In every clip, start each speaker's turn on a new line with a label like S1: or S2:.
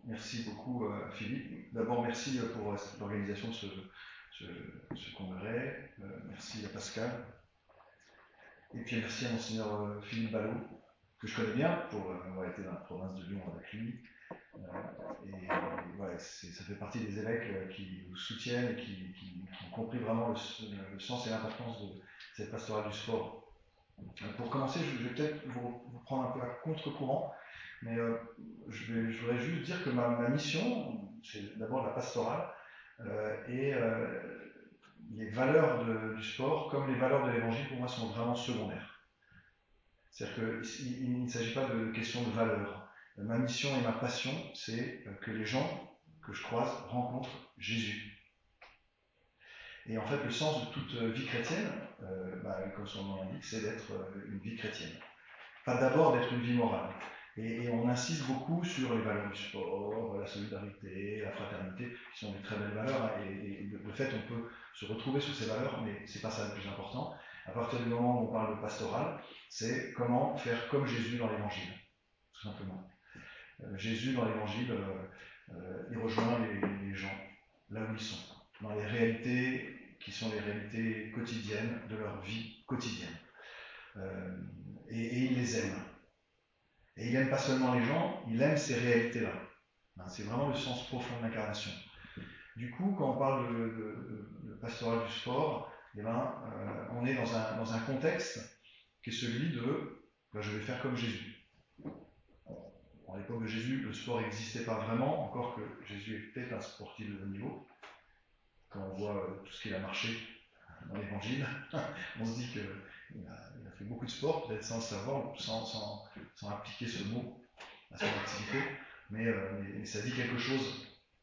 S1: Merci beaucoup Philippe. D'abord merci pour l'organisation de ce congrès. Merci à Pascal. Et puis merci à Monseigneur Philippe Ballot, que je connais bien pour avoir été dans la province de Lyon avec lui. Et voilà, ça fait partie des évêques qui vous soutiennent et qui ont compris vraiment le sens et l'importance de cette pastorale du sport. Pour commencer, je vais peut-être vous prendre un peu à contre-courant, mais je voudrais juste dire que ma mission, c'est d'abord la pastorale, et les valeurs du sport, comme les valeurs de l'évangile, pour moi, sont vraiment secondaires. C'est-à-dire qu'il ne s'agit pas de question de valeur. Ma mission et ma passion, c'est que les gens que je croise rencontrent Jésus. Et en fait, le sens de toute vie chrétienne, comme son nom l'indique, c'est d'être une vie chrétienne. Pas d'abord d'être une vie morale. Et on insiste beaucoup sur les valeurs du sport, la solidarité, la fraternité, qui sont des très belles valeurs. Hein, et de fait, on peut se retrouver sur ces valeurs, mais c'est pas ça le plus important. À partir du moment où on parle de pastoral, c'est comment faire comme Jésus dans l'Évangile, tout simplement. Jésus dans l'Évangile, il rejoint les gens là où ils sont, dans les réalités qui sont les réalités quotidiennes de leur vie quotidienne. Et il les aime. Et il n'aime pas seulement les gens, il aime ces réalités-là. C'est vraiment le sens profond de l'incarnation. Du coup, quand on parle de pastoral du sport, on est dans un contexte qui est celui de je vais faire comme Jésus. À l'époque de Jésus, le sport n'existait pas vraiment, encore que Jésus était un sportif de haut niveau. Quand on voit tout ce qu'il a marché dans l'évangile, on se dit qu'il a fait beaucoup de sport, peut-être sans le savoir, sans appliquer ce mot à son activité, mais ça dit quelque chose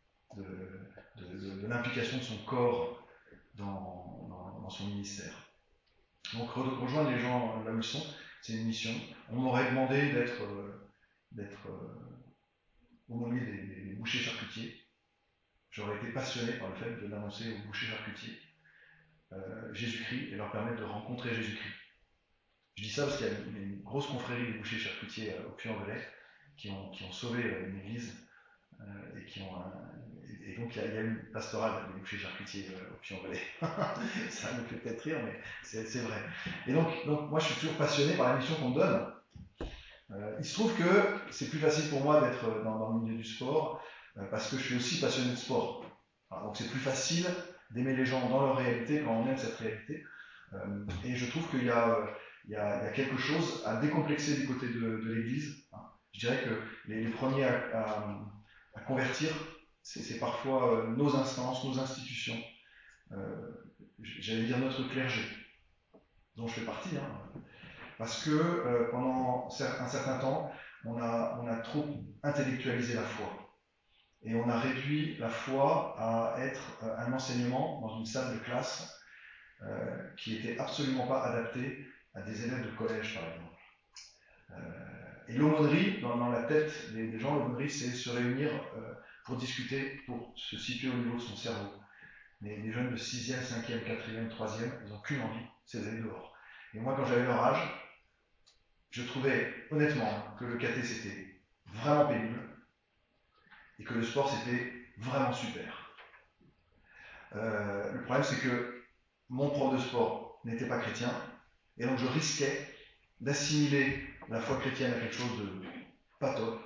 S1: de l'implication de son corps dans son ministère. Donc rejoindre les gens là où ils sont, c'est une mission. On m'aurait demandé d'être aumônier des bouchers charcutiers. J'aurais été passionné par le fait d'annoncer aux bouchers charcutiers Jésus-Christ et leur permettre de rencontrer Jésus-Christ. Je dis ça parce qu'il y a une grosse confrérie des bouchers charcutiers au Puy-en-Velay qui ont sauvé une église et donc il y a une pastorale des bouchers charcutiers au Puy-en-Velay. Ça me fait peut-être rire, mais c'est vrai. Et donc moi je suis toujours passionné par la mission qu'on me donne. Il se trouve que c'est plus facile pour moi d'être dans le milieu du sport parce que je suis aussi passionné de sport. Alors, donc c'est plus facile d'aimer les gens dans leur réalité quand on aime cette réalité. Et je trouve qu'il y a quelque chose à décomplexer du côté de l'Église. Je dirais que les premiers à convertir, c'est parfois nos instances, nos institutions, j'allais dire notre clergé, dont je fais partie, parce que pendant un certain temps, on a trop intellectualisé la foi. Et on a réduit la foi à être un enseignement dans une salle de classe qui n'était absolument pas adaptée à des élèves de collège, par exemple. Et l'aumônerie, dans la tête des gens, l'aumônerie, c'est se réunir pour discuter, pour se situer au niveau de son cerveau. Mais les jeunes de 6e, 5e, 4e, 3e, ils n'ont qu'une envie, c'est d'aller dehors. Et moi, quand j'avais leur âge, je trouvais honnêtement que le caté c'était vraiment pénible et que le sport c'était vraiment super. Le problème c'est que mon prof de sport n'était pas chrétien et donc je risquais d'assimiler la foi chrétienne à quelque chose de pas top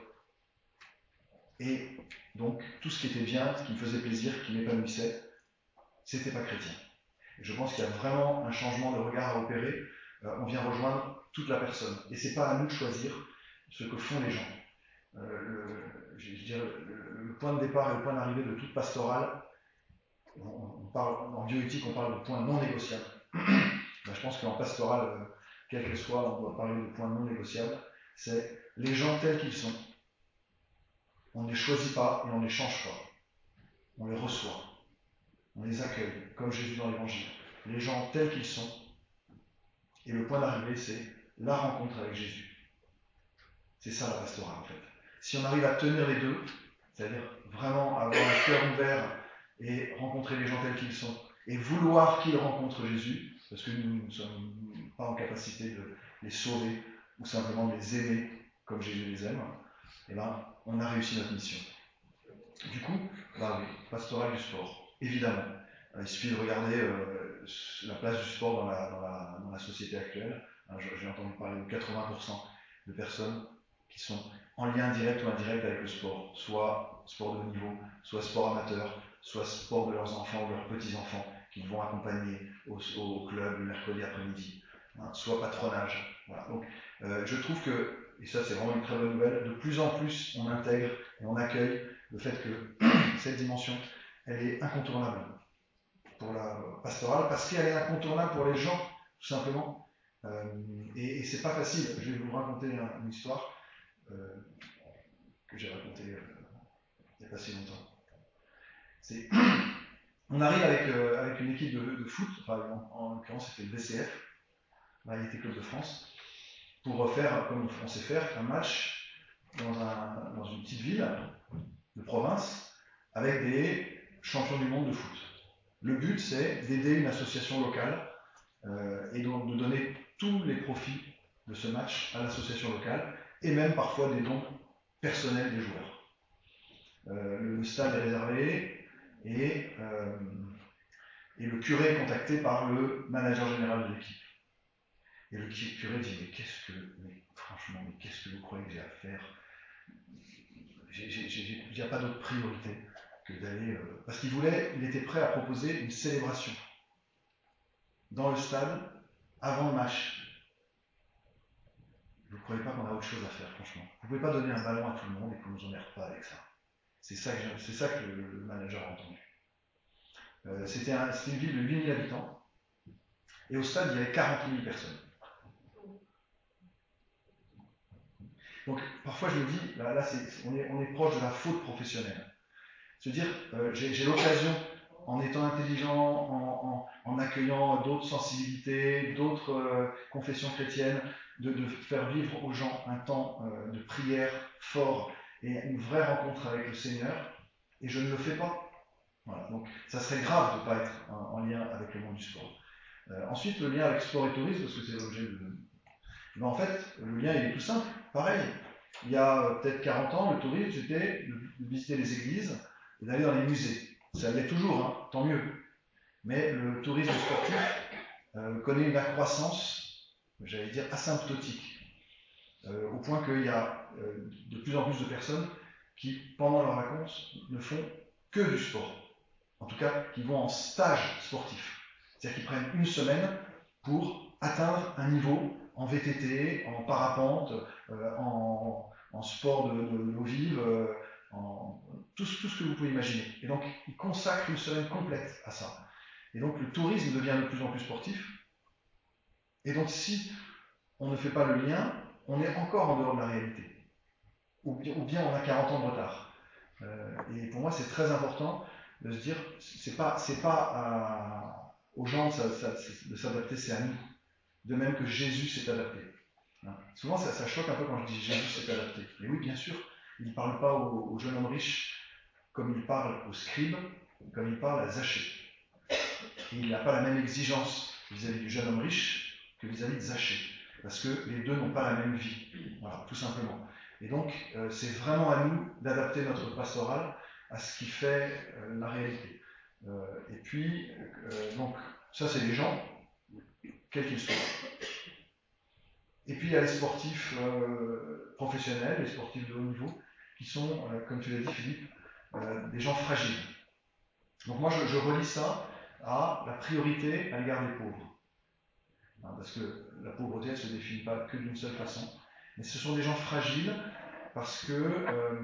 S1: et donc tout ce qui était bien, ce qui me faisait plaisir, qui m'épanouissait, c'était pas chrétien. Et je pense qu'il y a vraiment un changement de regard à opérer. On vient rejoindre toute la personne. Et c'est pas à nous de choisir ce que font les gens. Je dirais, le point de départ et le point d'arrivée de toute pastorale, on parle, en bioéthique, on parle de points non négociables. Je pense qu'en pastorale, quelle qu'elle soit, on doit parler de points non négociables. C'est les gens tels qu'ils sont. On ne les choisit pas et on ne les change pas. On les reçoit. On les accueille, comme Jésus dans l'Évangile. Les gens tels qu'ils sont. Et le point d'arrivée, c'est la rencontre avec Jésus. C'est ça la pastorale, en fait. Si on arrive à tenir les deux, c'est-à-dire vraiment avoir le cœur ouvert et rencontrer les gens tels qu'ils sont, et vouloir qu'ils rencontrent Jésus, parce que nous ne sommes pas en capacité de les sauver ou simplement de les aimer comme Jésus les aime, on a réussi notre mission. Du coup, bah oui, pastoral du sport, évidemment. Il suffit de regarder la place du sport dans la société actuelle. J'ai entendu parler de 80% de personnes qui sont en lien direct ou indirect avec le sport, soit sport de haut niveau, soit sport amateur, soit sport de leurs enfants ou de leurs petits-enfants qu'ils vont accompagner au club le mercredi après-midi, hein, soit patronage. Voilà. Donc, je trouve que, et ça c'est vraiment une très bonne nouvelle, de plus en plus on intègre et on accueille le fait que cette dimension, elle est incontournable pour la pastorale, parce qu'elle est incontournable pour les gens, tout simplement. Et c'est pas facile. Je vais vous raconter une histoire que j'ai racontée il n'y a pas si longtemps. On arrive avec une équipe de foot, enfin, en l'occurrence c'était le VCF, Variété Club de France, pour faire, comme on sait faire, un match dans une petite ville de province avec des champions du monde de foot. Le but, c'est d'aider une association locale et donc de donner tous les profits de ce match à l'association locale et même parfois des dons personnels des joueurs. Le stade est réservé et le curé est contacté par le manager général de l'équipe. Et le curé dit franchement, qu'est-ce que vous croyez que j'ai à faire? Il n'y a pas d'autre priorité que d'aller. Parce il était prêt à proposer une célébration dans le stade avant le match. Vous ne croyez pas qu'on a autre chose à faire, franchement? Vous ne pouvez pas donner un ballon à tout le monde et qu'on ne nous emmerde pas avec ça. C'est ça que le manager a entendu. C'était une ville de 8000 habitants et au stade il y avait 40 000 personnes. Donc parfois je me dis, là on est proche de la faute professionnelle. Se dire, j'ai l'occasion, en étant intelligent, en accueillant d'autres sensibilités, d'autres confessions chrétiennes, de faire vivre aux gens un temps de prière fort et une vraie rencontre avec le Seigneur, et je ne le fais pas. Voilà. Donc ça serait grave de ne pas être en lien avec le monde du sport. Ensuite, le lien avec sport et tourisme, parce que c'est l'objet de... Mais en fait, le lien il est tout simple, pareil. Il y a peut-être 40 ans, le tourisme, c'était de visiter les églises et d'aller dans les musées. Ça l'est toujours, hein, tant mieux. Mais le tourisme sportif connaît une accroissance, j'allais dire, asymptotique. Au point qu'il y a de plus en plus de personnes qui, pendant leurs vacances, ne font que du sport. En tout cas, qui vont en stage sportif. C'est-à-dire qu'ils prennent une semaine pour atteindre un niveau en VTT, en parapente, en sport de l'eau vive, en tout ce que vous pouvez imaginer. Et donc, ils consacrent une semaine complète à ça. Et donc, le tourisme devient de plus en plus sportif. Et donc, si on ne fait pas le lien, on est encore en dehors de la réalité. Ou bien on a 40 ans de retard. Et pour moi, c'est très important de se dire, c'est pas aux gens de s'adapter, c'est à nous. De même que Jésus s'est adapté. Hein. Souvent, ça choque un peu quand je dis Jésus s'est adapté. Mais oui, bien sûr, il ne parle pas au jeune homme riche comme il parle aux scribes, comme il parle à Zachée. Et il n'a pas la même exigence vis-à-vis du jeune homme riche que vis-à-vis de Zachée. Parce que les deux n'ont pas la même vie. Voilà, tout simplement. Et donc, c'est vraiment à nous d'adapter notre pastoral à ce qui fait la réalité. Et puis, donc, ça c'est les gens, quels qu'ils soient. Et puis il y a les sportifs professionnels, les sportifs de haut niveau, qui sont, comme tu l'as dit Philippe, des gens fragiles. Donc moi je relie ça à la priorité à l'égard des pauvres. Hein, parce que la pauvreté elle ne se définit pas que d'une seule façon. Mais ce sont des gens fragiles parce que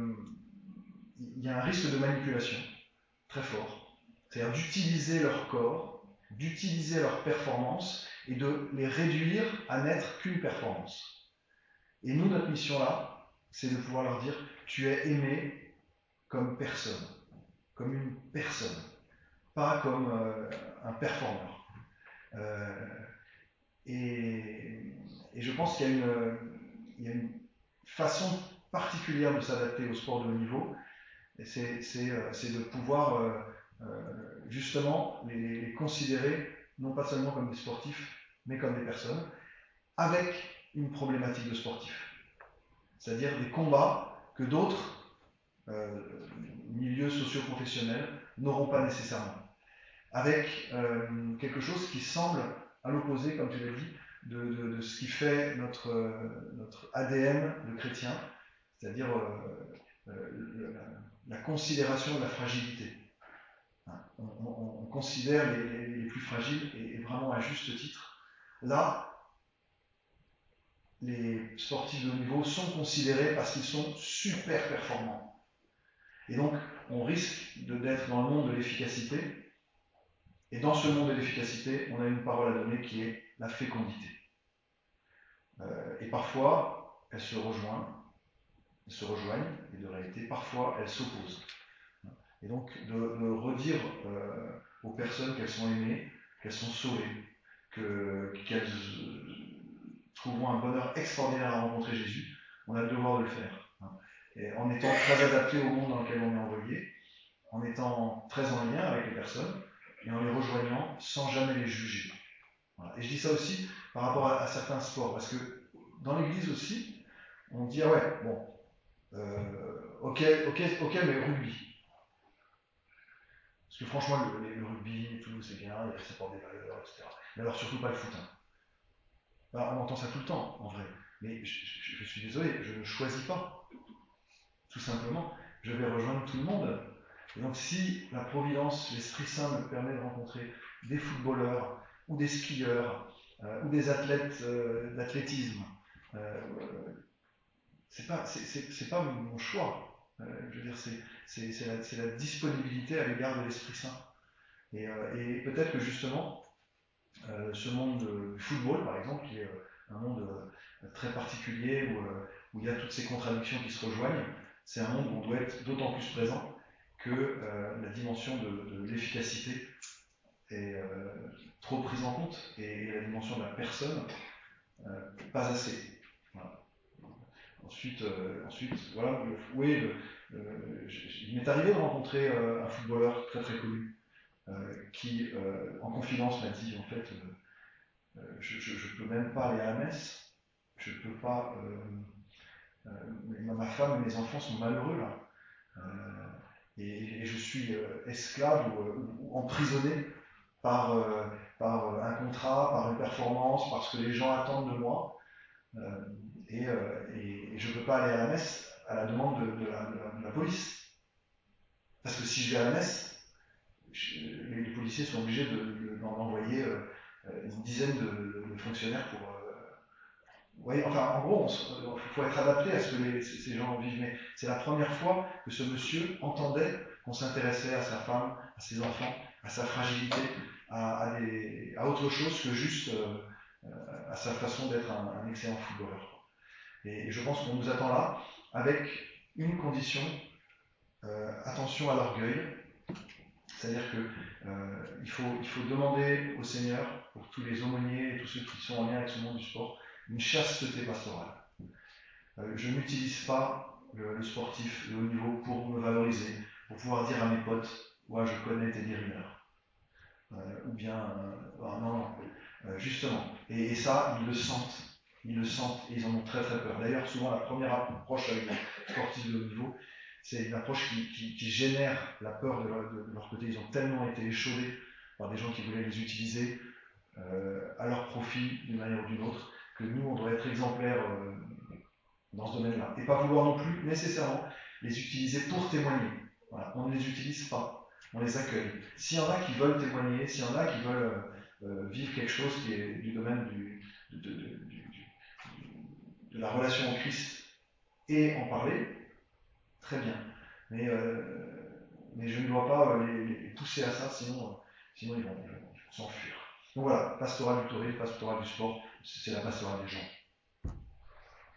S1: il y a un risque de manipulation très fort. C'est-à-dire d'utiliser leur corps, d'utiliser leur performance et de les réduire à n'être qu'une performance. Et nous, notre mission là, c'est de pouvoir leur dire, tu es aimé comme personne, comme une personne, pas comme un performeur. Et je pense qu'il y a une façon particulière de s'adapter au sport de haut niveau, et c'est de pouvoir justement les considérer non pas seulement comme des sportifs, mais comme des personnes, avec une problématique de sportif. C'est-à-dire des combats que d'autres milieux socio-professionnels n'auront pas nécessairement. Avec quelque chose qui semble à l'opposé, comme tu l'as dit, de ce qui fait notre ADN de chrétien, c'est-à-dire la considération de la fragilité. On considère les plus fragiles, et vraiment à juste titre. Là, les sportifs de haut niveau sont considérés parce qu'ils sont super performants. Et donc, on risque d'être dans le monde de l'efficacité. Et dans ce monde de l'efficacité, on a une parole à donner qui est la fécondité. Et parfois, elles se rejoignent, et de réalité, parfois, elles s'opposent. Et donc, de redire aux personnes qu'elles sont aimées, qu'elles sont sauvées, qu'elles trouveront un bonheur extraordinaire à rencontrer Jésus, on a le devoir de le faire. Et en étant très adapté au monde dans lequel on est envoyé, en étant très en lien avec les personnes, et en les rejoignant sans jamais les juger. Voilà. Et je dis ça aussi par rapport à certains sports, parce que dans l'église aussi, on dit ah ouais, bon, ok, mais rugby. Parce que franchement, le rugby et tout, c'est bien, ça porte des valeurs, etc. Mais alors surtout pas le foot. Alors, on entend ça tout le temps, en vrai. Mais je suis désolé, je ne choisis pas. Tout simplement, je vais rejoindre tout le monde. Et donc si la Providence, l'Esprit Saint me permet de rencontrer des footballeurs, ou des skieurs, ou des athlètes d'athlétisme, c'est pas mon choix. Je veux dire, c'est la disponibilité à l'égard de l'Esprit Saint. Et peut-être que justement, ce monde du football, par exemple, qui est un monde très particulier où il y a toutes ces contradictions qui se rejoignent, c'est un monde où on doit être d'autant plus présent que la dimension de l'efficacité est trop prise en compte et la dimension de la personne pas assez. Voilà. Ensuite, voilà, oui, il m'est arrivé de rencontrer un footballeur très très connu qui, en confidence, m'a dit en fait, je ne peux même pas aller à la messe, je ne peux pas. Ma femme et mes enfants sont malheureux là, et je suis esclave ou emprisonné par un contrat, par une performance, parce que les gens attendent de moi, et je ne peux pas aller à la messe à la demande de la police. Parce que si je vais à la messe, les policiers sont obligés d'envoyer une dizaine de fonctionnaires pour. Vous voyez, enfin, en gros, il faut être adapté à ce que ces gens vivent. Mais c'est la première fois que ce monsieur entendait qu'on s'intéressait à sa femme, à ses enfants, à sa fragilité, à autre chose que juste à sa façon d'être un excellent footballeur. Et je pense qu'on nous attend là avec une condition, attention à l'orgueil. C'est-à-dire qu'il faut demander au Seigneur, pour tous les aumôniers et tous ceux qui sont en lien avec ce monde du sport, une chasteté pastorale. Je n'utilise pas le sportif de haut niveau pour me valoriser, pour pouvoir dire à mes potes, ouais, je connais Teddy Riner. Ou bien, non, justement. Et ça, ils le sentent, et ils en ont très très peur. D'ailleurs, souvent, la première approche avec les sportifs de haut niveau, c'est une approche qui génère la peur de leur côté. Ils ont tellement été échaudés par des gens qui voulaient les utiliser à leur profit d'une manière ou d'une autre, que nous, on doit être exemplaires dans ce domaine-là. Et pas vouloir non plus nécessairement les utiliser pour témoigner. Voilà. On ne les utilise pas, on les accueille. S'il y en a qui veulent témoigner, s'il y en a qui veulent vivre quelque chose qui est du domaine de la relation au Christ et en parler, très bien. Mais je ne dois pas les pousser à ça, sinon ils vont s'enfuir. Donc voilà, pastoral du tourisme, pastoral du sport, c'est la pastorale des gens.